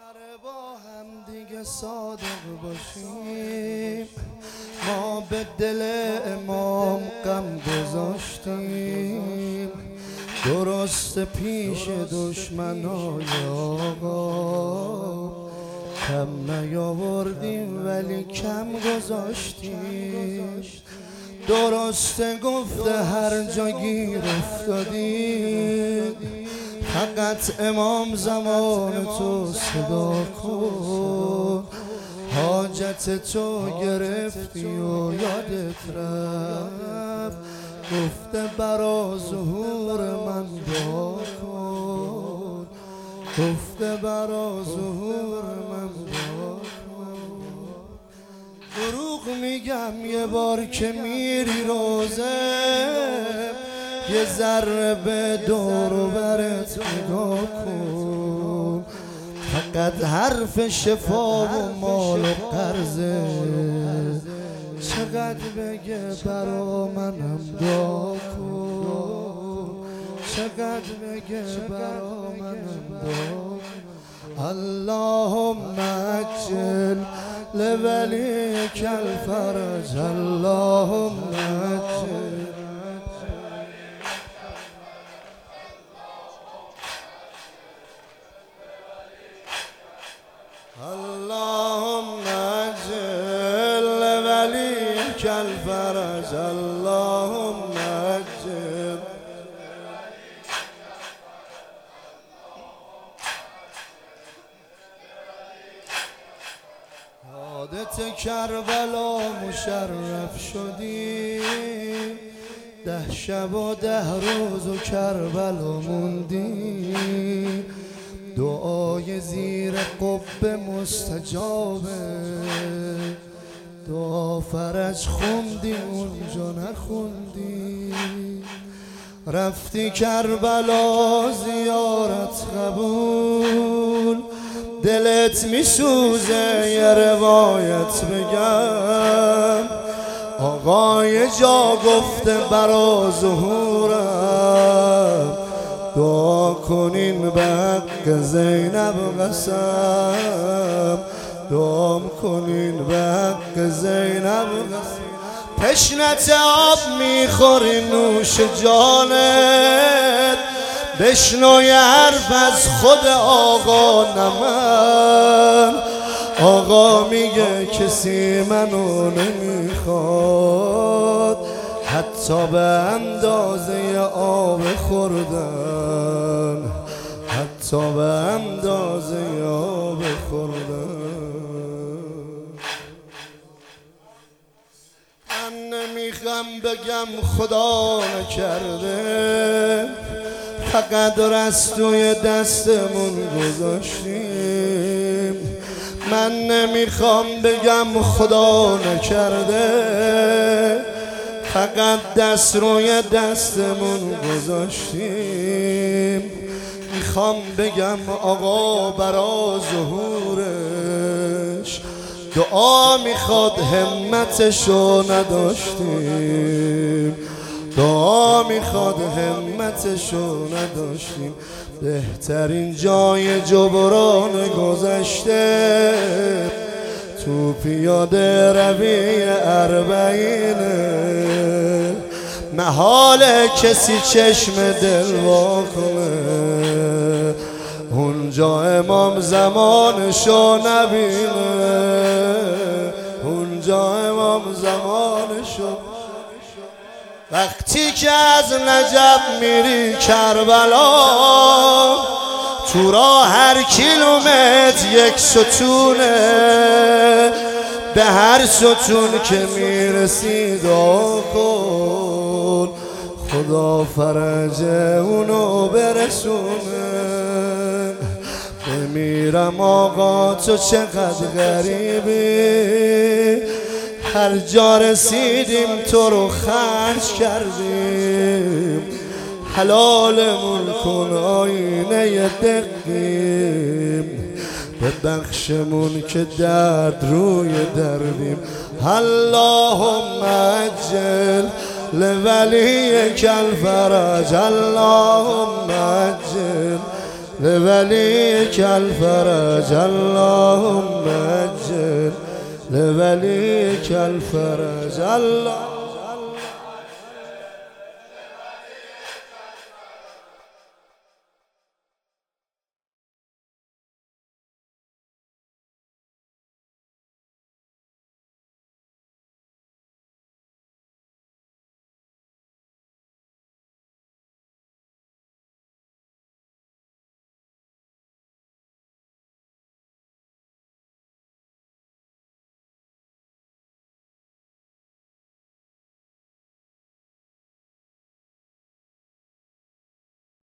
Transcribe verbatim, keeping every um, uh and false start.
قراره با هم دیگه صادق باشیم، ما به دل امام غم گذاشتیم. درست پیش دشمنای آقا کم نیاوردیم ولی کم گذاشتیم. درسته گفته هر جا گیر افتادیم، فقط امام زمان تو صدا کن. حاجت تو گرفتی و یادت رفت، گفته برا ظهور من دعا کن، گفته برا ظهور من دعا کن. دروغ میگم یه بار که میری روزه، یه ذره به دور و برت نگاه کن. فقط حرف شفا و مال و قرضه، چقدر بگه برا منم دعا کن، چقدر بگه برا منم دعا کن. اللهم عجل لولیک الفرج، اللهم عجل. اللهم عجل لولیک الفرج، اللهم عجل. یادت کربلا مشرف شدی، ده شب و ده روز و کربلا موندی. دعای زیر قبه مستجابه، دعا فرج خوندی اونجا نخوندی. رفتی کربلا زیارت قبول، دلت میسوزه یه روایت بگم. آقای جا گفته برا ظهورم، دعا کنین به حق زینب قسم، دعا کنین به حق زینب قسم. تشنت آب میخوری نوش جانت، بشنوی حرف از خود آقا نمن. آقا میگه کسی منو نمیخواد، حتی به اندازه آب خوردن، حتی به اندازه آب خوردن. من نمیخوام بگم خدا نکرده، فقط رستوی دستمون گذاشتیم. من نمیخوام بگم خدا نکرده، فقط دست روی دستمون گذاشتیم. میخوام بگم آقا برا ظهورش دعا میخواد، همتشو نداشتیم، دعا میخواد همتشو نداشتیم. بهترین جای جبران گذشته تو پیاده روی اربعینه. محال کسی چشم دل وا کنه، اونجا امام زمانشو نبینه، اونجا امام زمانشو. وقتی که از نجف میری کربلا، تو راه هر کیلومتر یک ستونه، به هر ستون که میرسی دعا کن، خدا فرج اونو برسونه. بمیرم آقا تو چقدر غریبی، هر جا رسیدیم تو رو خرج کردیم. حلالمون کن آینه دقیم، به بخشمون که درد روی دردیم. اللهم عجل لولیک الفرج، اللهم عجل لوليك الفرج اللهم أجل لوليك الفرج الله